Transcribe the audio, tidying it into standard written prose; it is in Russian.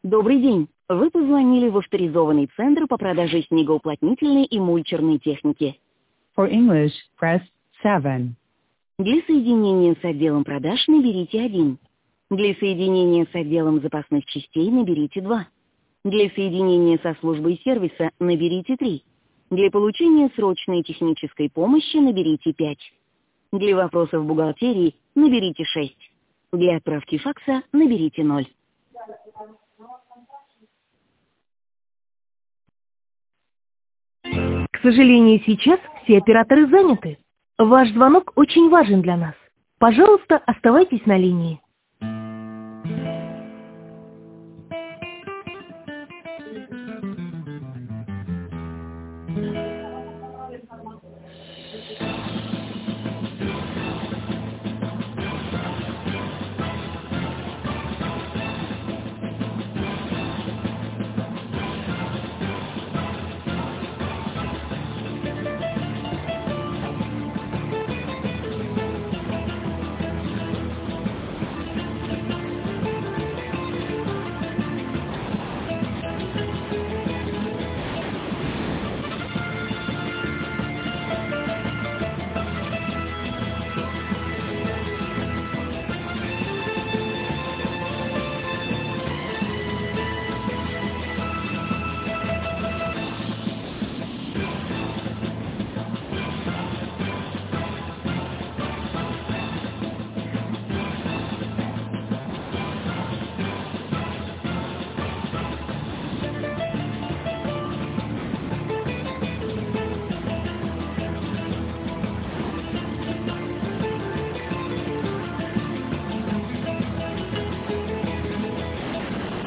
Добрый день. Вы позвонили в авторизованный центр по продаже снегоуплотнительной и мульчерной техники. For English, press 7. Для соединения с отделом продаж наберите 1. Для соединения с отделом запасных частей наберите 2. Для соединения со службой сервиса наберите 3. Для получения срочной технической помощи наберите 5. Для вопросов бухгалтерии наберите 6. Для отправки факса наберите 0. К сожалению, сейчас все операторы заняты. Ваш звонок очень важен для нас. Пожалуйста, оставайтесь на линии.